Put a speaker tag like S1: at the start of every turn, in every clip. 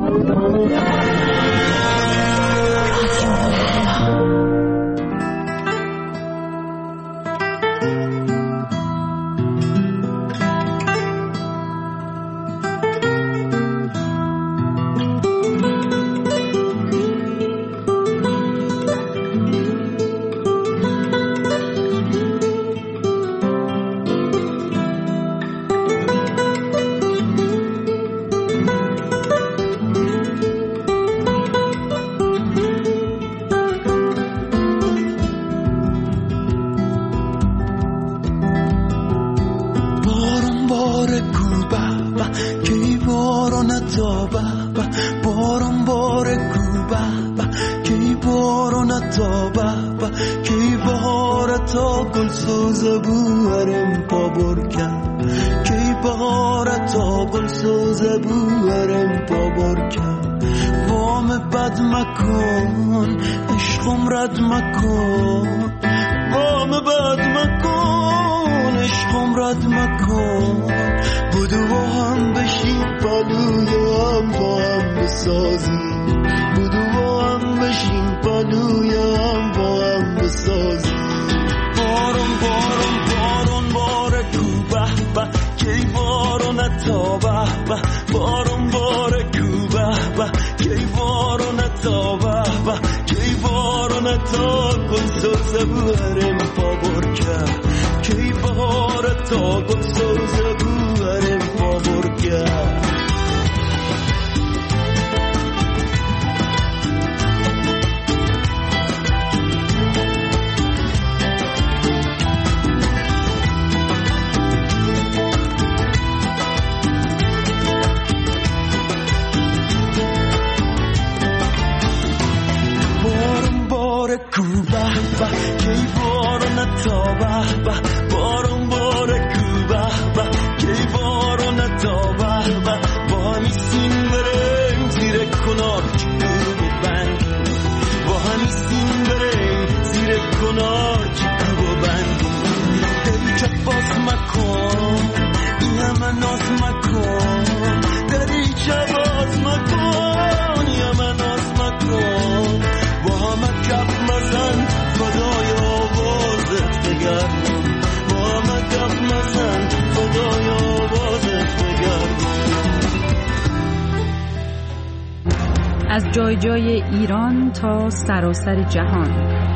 S1: از جای جای ایران تا سراسر جهان.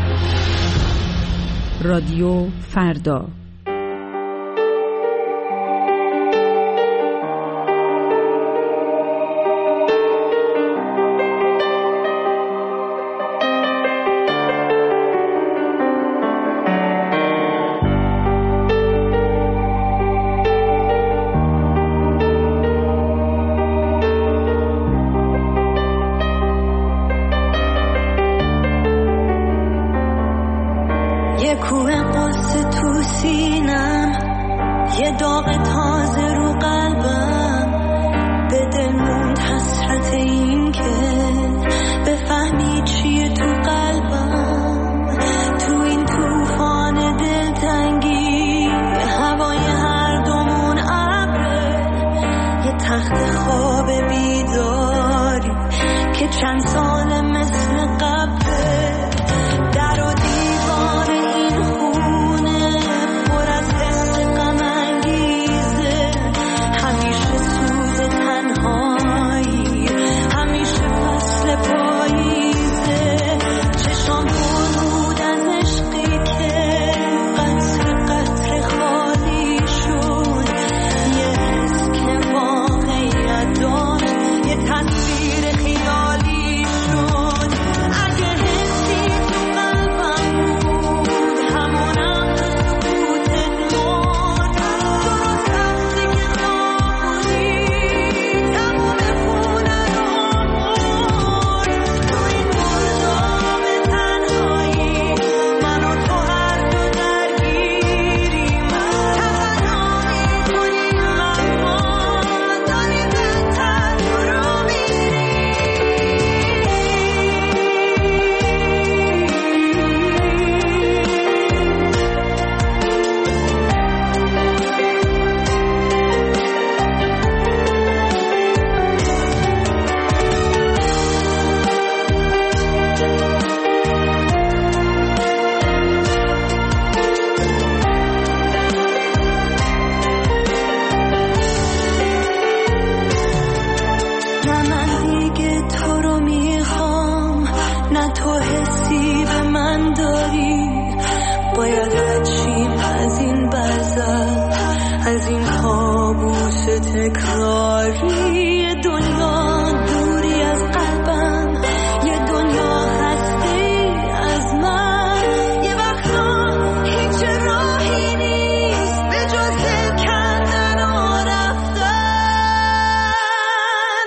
S1: رادیو فردا.
S2: نه من دیگه تو رو میخوام، نه تو حسی به من داری. باید رچیم از این برزخ، از این کابوس تکراری. یه دنیا دوری از قلبم، یه دنیا هستی از من. یه وقتا هیچ راهی نیست به جز دل کندن و رفتن.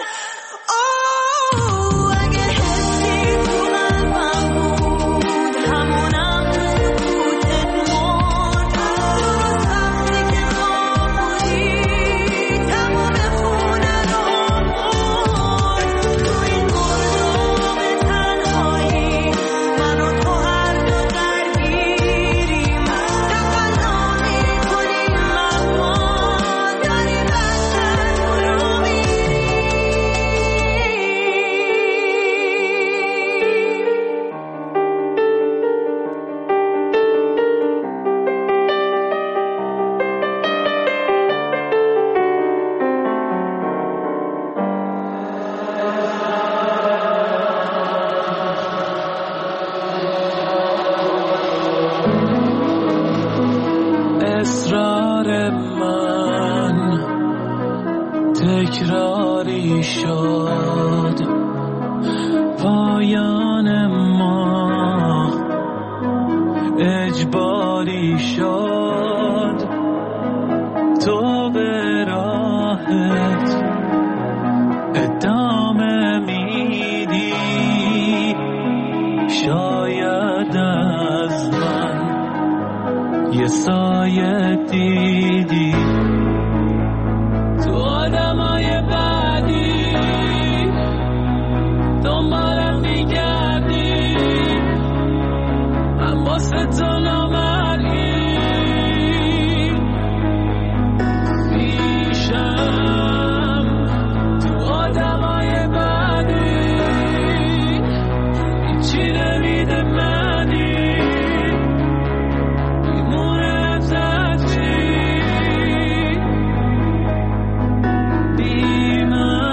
S2: اگه حسی تو قلبم بود، همونم تو سکوتت مرد. درست وقتی که ما بودی تمام خونه رو مرد. تو این گرداب تنهایی من و تو هر دو درگیریم. تقلا میکنیم اما داریم از سر جلو
S3: اصرار من تکراری شد، پایان ما اجباری شد. تو به راحت ادامه میدی، شاید از من یه سایه دیدی. تو آدمای بعدی دنبالم میگردی، من واسه تو نامرئی پیشم. تو آدمای بعدی هیچی نمیده منی، میمونه از هرچی بی من.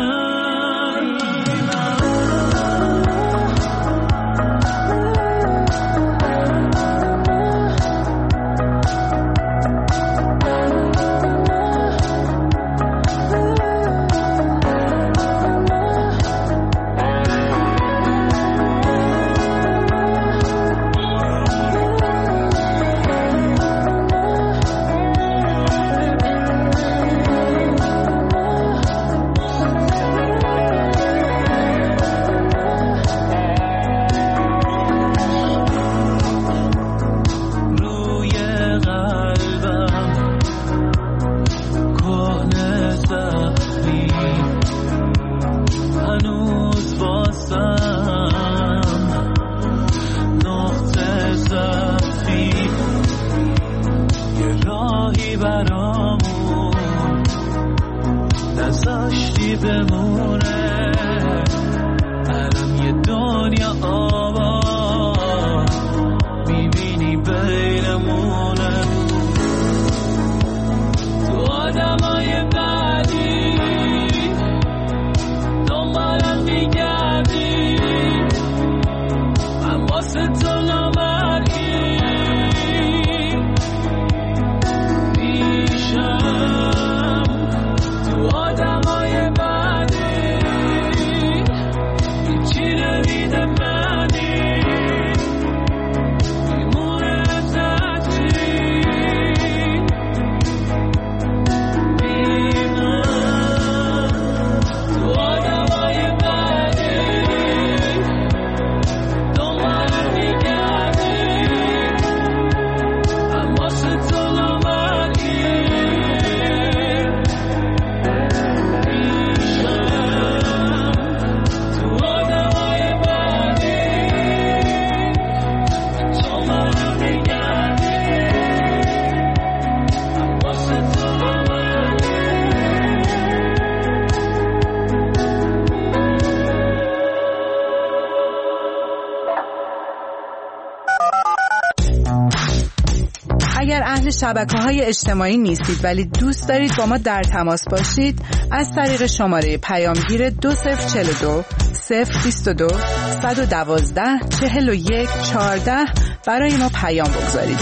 S3: روی قلبم کهنه زخمی، هنوز واسم نقطه ضعفی. یه راهی برامون نذاشتی بمونه، الان یه دنیا آباد میبینی بینمونه. تو آدمای بعدی دنبالم میگردی،
S1: اهل شبکه‌های اجتماعی نیستید ولی دوست دارید با ما در تماس باشید، از طریق شماره پیامگیر 2042 022 112 41 14 برای ما پیام بگذارید.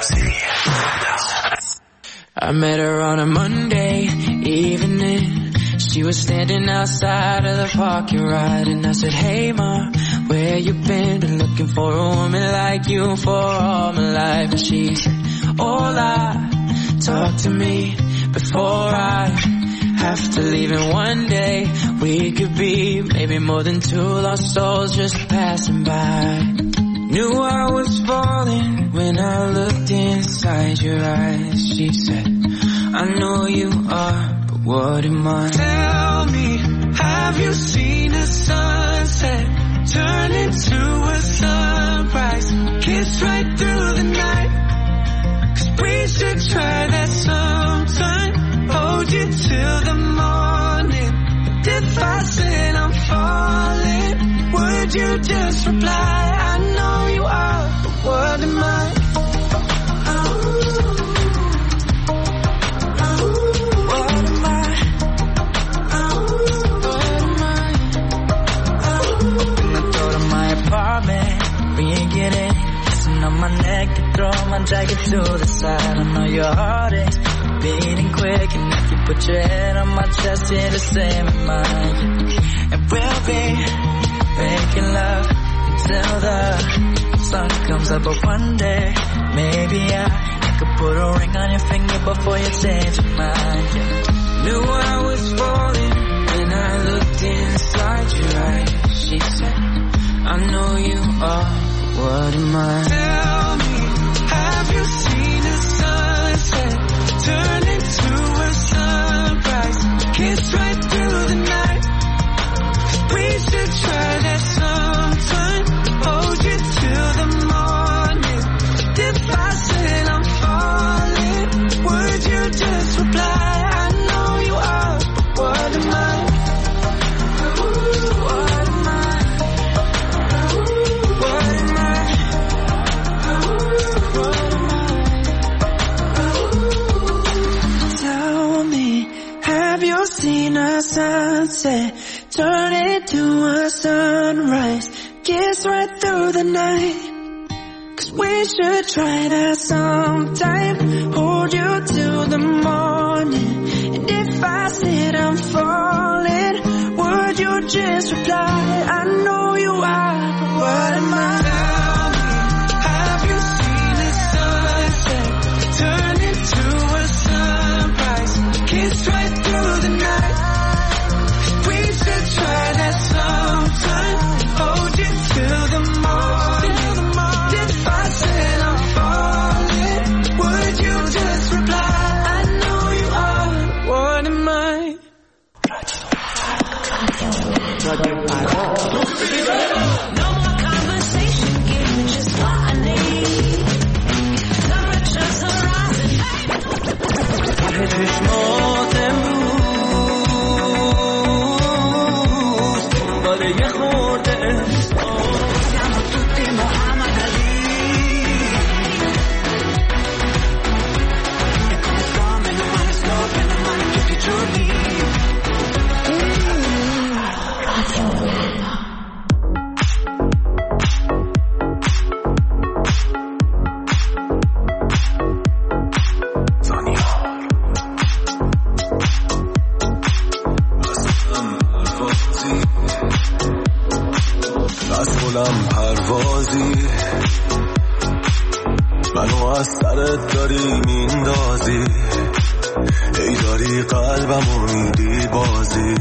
S3: I met her on a Monday evening. She was standing outside of the parking lot, and I said, hey ma, where you been? Been looking for a woman like you for all my life. And she said, hola, talk to me before I have to leave. And one day we could be maybe more than two lost souls just passing by. Knew I was falling when I looked inside your eyes. She said, I know you are, but what am I? Tell me, have you seen a sunset turn into a sunrise? Kiss right through the night. 'Cause we should try that sometime. Hold you till the morning. But if I said I'm falling, would you just reply? I know you are, but what am I? On my neck, you throw my jacket to the side. I know your heart is beating quick, and if you put your head on my chest, you're the same as mine. And we'll be making love until the sun comes up. But one day, maybe I could put a ring on your finger before you change your mind. Knew I was falling when I looked inside your eyes. She said, I know you are. What am I? Tell me, have you seen a sunset turn into a sunrise? Kiss right through the night. We should try that sometime. Hold you till the morning. If I said I'm falling, would you just reply? I know you are, but what am I? Seen a sunset turn into a sunrise, kiss right through the night. 'Cause we should try that sometime. Hold you till the morning. And if I said I'm falling, would you just reply? I know you are, but what am I? Tell me, have you seen a sunset turn into a sunrise, kiss right through the night? We should try that sometime. Hold you till the morning. If I said I'm falling, would you just reply? I know you are. What am I? No more conversation. Give me just what I need. Temperatures are rising. یه خورده siamo tutti Muhammad Ali e come come non male slogan non male tutti i giorni
S4: پروازی منو از سرت داری میندازی، ای داری قلبمو میدی بازی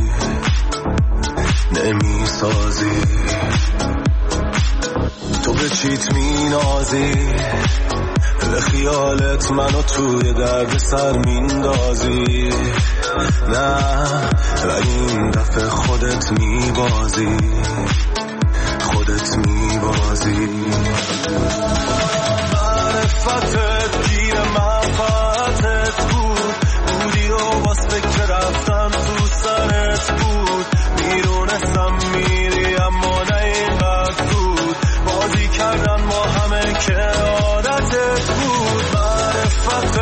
S4: نمیسازی، تو به چیت مینازی، به خیالت منو توی درد سر میندازی، نه ولی این دفعه خودت میبازی، خودت میبازی. معرفتت گیر منفعتت بود، بودی و باز فکر رفتن تو سرت بود، میرونستم میری اما نه اینقدر بود، بازی کردن ما همه که عادتت بود. معرفتت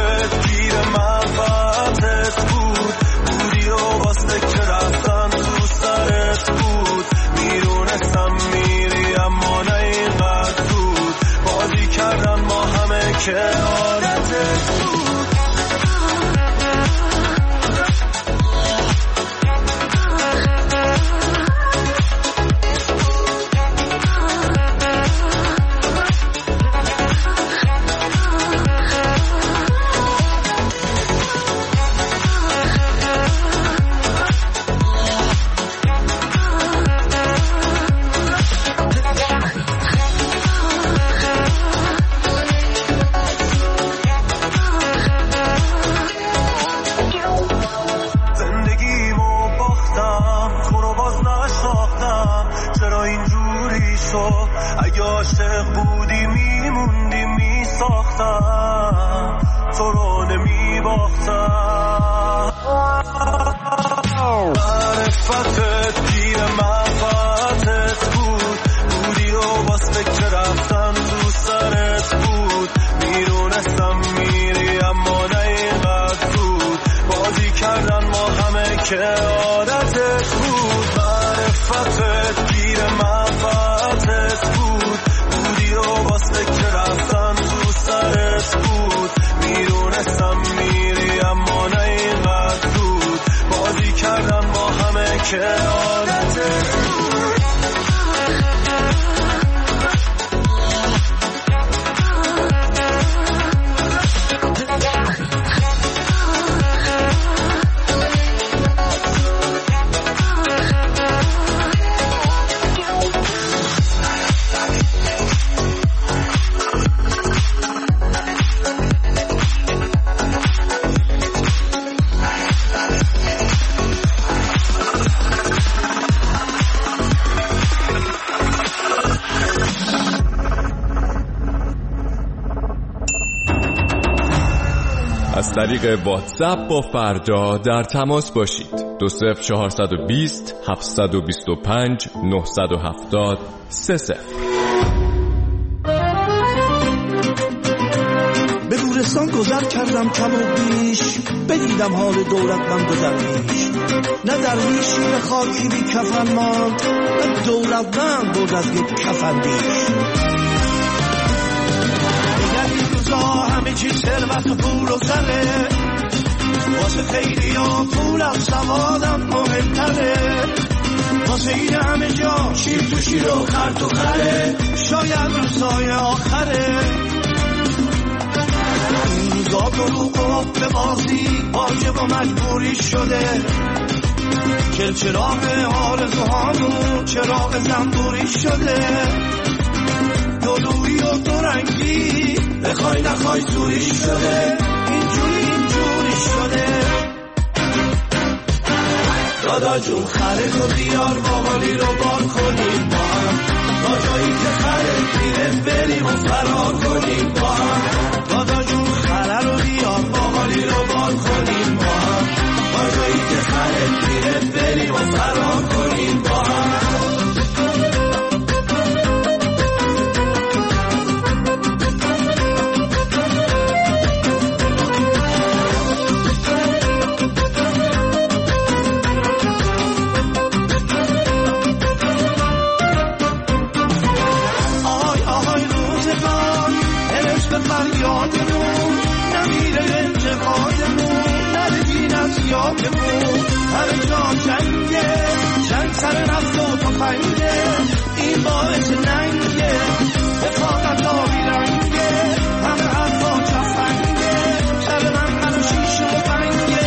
S4: که عادتت بود. اگه عاشق بودی میموندی میساختم تو رو نمیباختم. معرفتت گیر منفعتت بود، بودی و باز فکر رفتن تو سرت بود. میدونستم میری اما نه اینقدر زود، بازی کردن ما همه که عادتت بود. معرفتت گیر منفعتت بود، بودی و باز فکر رفتن تو سرت بود. میدونستم میری اما نه اینقدر زود، بازی کردن ما همه که عادتت بود.
S5: از طریق واتساپ با فردا در تماس باشید. 20420 725 970 30.
S6: به گورستان گذر کردم کم و بیش، بدیدم حال دولتمند و درویش. نه درویشی به خاکی بی کفن ماند، نه دولتمند بود از یک کفن بیش. همه چی ثروت و پول و زره، واسه خیلی ها پولم سوادم مهمتره. واسه این همه جا شیر تو شیر و خر تو خره، شاید روزای آخره. این روزا دروغ و به بازی واجب و مجبوری شده. چراغ آرزوهامون چراغ زنبوری شده. دلویی و دورنگی بخوای نخوای زوری شده. اینجوری شده. دادا جون خره تو بیار باقالی رو بار کنیم با هم، تا جایی که خره میره بریم و فرار کنیم با هم. دادا جون خره رو بیار باقالی رو بار کنیم با هم، تا جایی که خره میره بریم و فرار کنیم با هم. همه جا جنگه، جنگ سر نفت و تفنگه، این باعث ننگه، رفاقت آبی رنگه، همه حرفا چفنگه، شب من و شیشه و بنگه.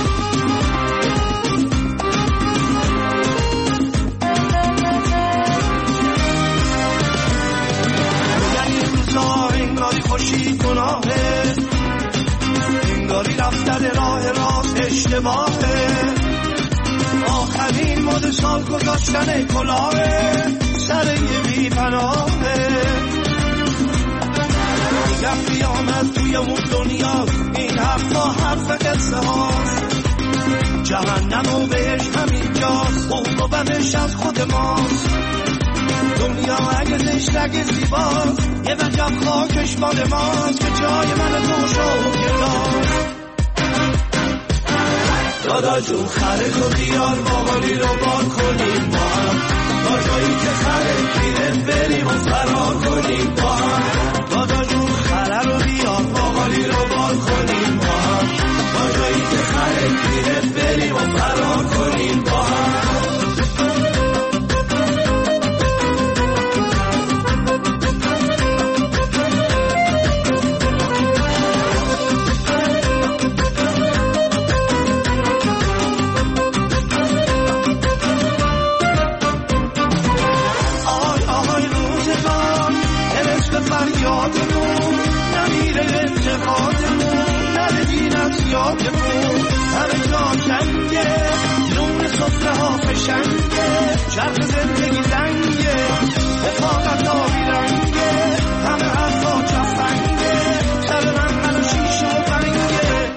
S6: میگن این روزا انگاری خوشی گناهه، انگاری رفتن راه راست اشتباهه. آخرین مد سال گذاشتن کلاهه، سر یه بی پناهه. میگم قیامت توی اون دنیا، این حرفا حرف قصه هاست. جهنم و بهش همینجاست، خوب و بدش از خود ماست. دنیا اگه زشت اگه زیباست، یه وجب خاکش مال ماست که جای من تو شد گداست. دادا جون خره تو بیار باقالی رو بار کنیم با هم، تا جایی که خره میره بریم و فرار کنیم با هم. دادا جون خره رو بیار قشنگه، چرخ زندگی زنگه، رفاقت آبی رنگه، همه حرفا چفنگه، شب من و شیشه و بنگه.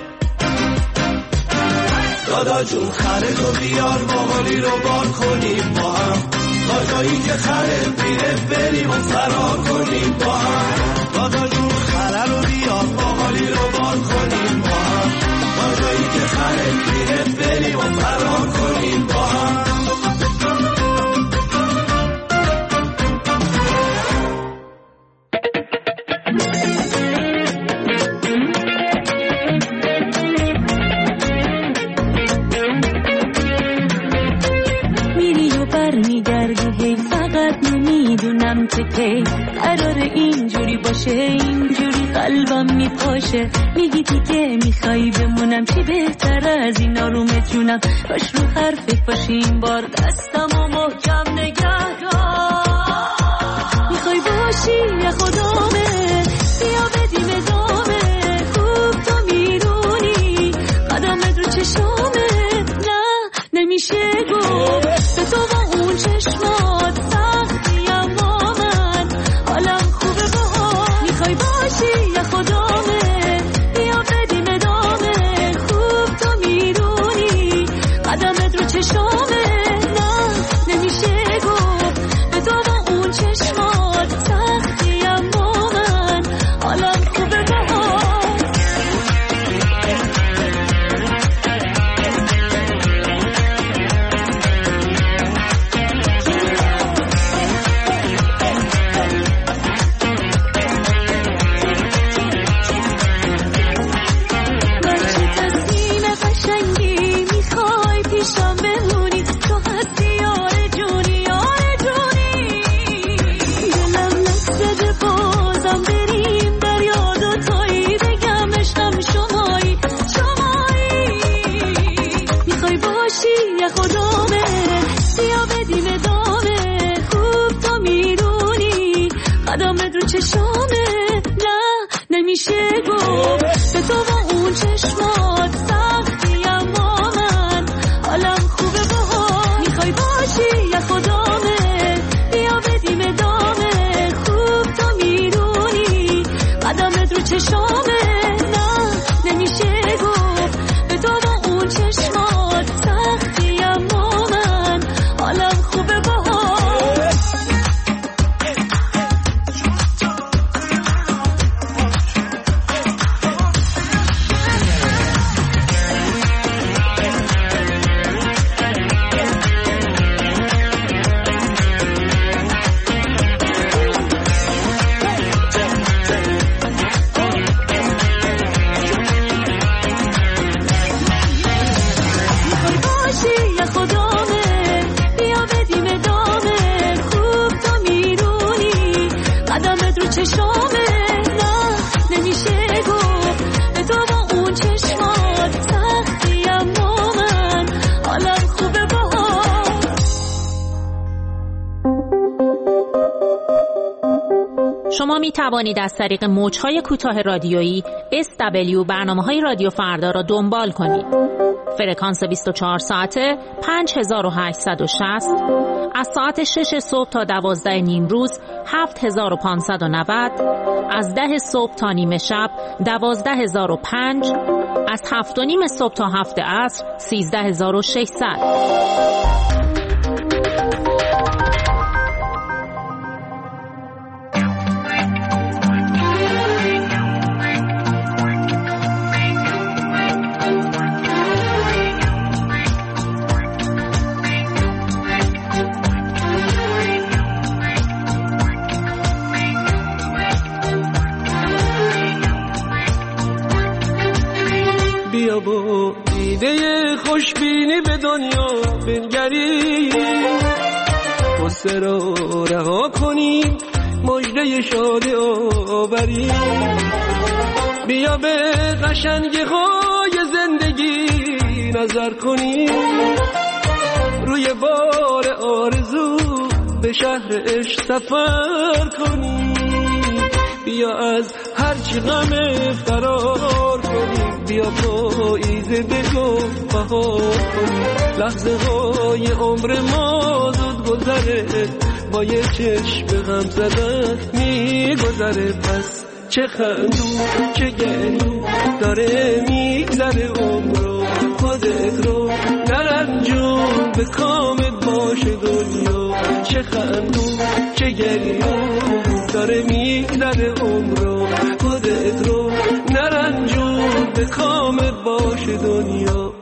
S6: دادا جون خره تو بیار باقالی رو بار کنیم با هم، تا جایی که خره میره بریم و فرار کنیم با هم. دادا جون خره رو بیار باقالی رو بار کنیم با هم، تا جایی که خره میره بریم و فرار کنیم با هم.
S2: نمیدونم که کی قرار اینجوری باشه، اینجوری قلبم میپاشه. میگی دیگه میخوای بمونم، چی بهتر از این آرومت جونم. باش رو حرفت باشی این بار، دستمو محکم نگه دار. میخوای باشی یا خدامه، بیا بدیم ادامه. خوب تو میدونی قدمت رو چشامه، نه نمیشه گفت به تو با اون چشمات.
S7: شما می توانید از طریق موج‌های کوتاه رادیویی SW برنامه‌های رادیو فردا را دنبال کنید. فرکانس 24 ساعته 5860، از ساعت 6 صبح تا 12 نیم روز 7590، از 10 صبح تا نیمه شب 12005، از 7 و نیم صبح تا 7 عصر 13600.
S6: بیا با دیده خوشبینی به دنیا بنگری، قصه را رها کنیم مژده شادی آوری. بیا به قشنگی های زندگی نظر کنیم، روی بار آرزو به شهر عشق سفر کنیم. بیا از هرچی غم فرار کنیم،
S8: بیا پاییز بگو بهار کنیم. لحظه های عمر ما زود گذره، با یه چشم غم زدن میگذره. پس چه خندون چه گریون داره میگذره عمرو، خودت رو نرنجون به کامت باشه دنیا. چه خندون چه گریون داره میگذره عمرو، خودت رو نرنجون به کامت باشه دنیا.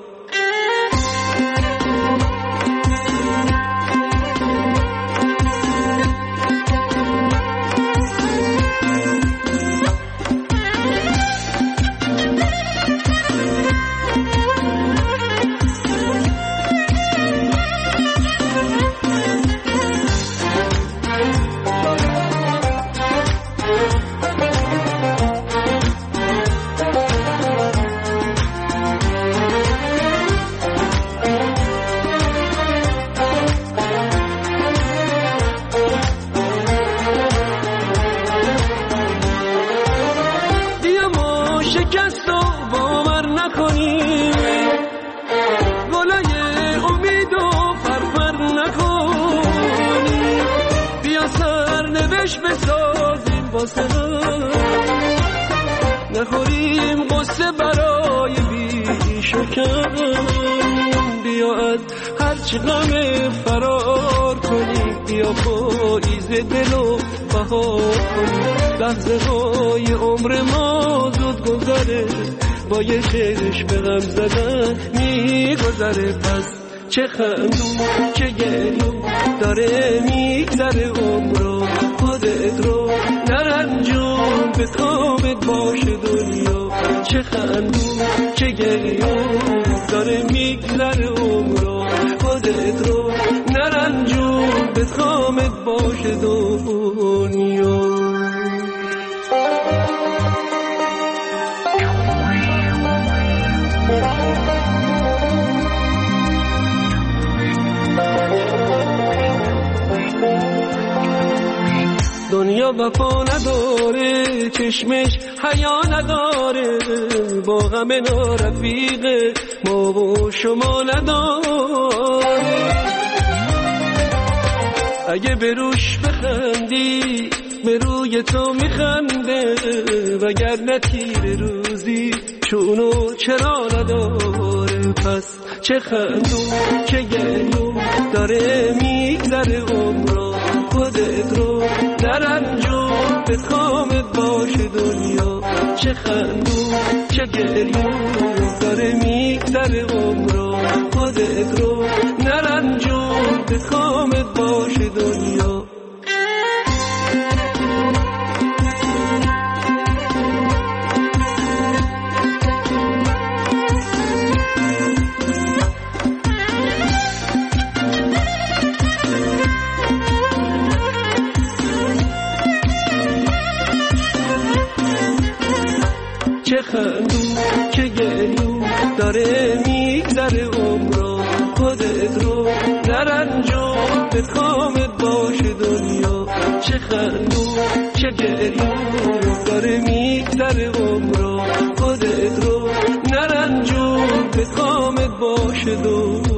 S8: نخوریم قصه برای بیش و کم، بیا از هرچی غم فرار کنیم. بیا پاییز دلو بهار کنیم. لحظه های عمر ما زود گذره، با یه چشم غم زدن میگذره. پس چه خندون چه گریون داره میگذره عمرو، خودت رو نرنجون به کامت باشه دنیا. چه خندون چه گریون داره میگذره عمرو، خودت رو نرنجون به کامت باشه دنیا. دنیا وفا نداره، چشمش حیا نداره، با غم نارفیقه ما و شما نداره. اگه به روش بخندی به روی تو میخنده، وگرنه تیر روزی چونو چرا نداره. پس چه خندون چه گریون داره میگذره عمرو، خودت رو نرنجون به کامت باشه دنیا. چه خندون چه گریون داره میگذره عمرو، خودت رو نرنجون به کامت باشه دنیا. چه خندون چه گریون داره میگذره عمرو، خودت رو نرنجون به کامت باشه دنیا. چه خندون چه گریون داره میگذره عمرو، خودت رو نرنجون به کامت باشه دنیا.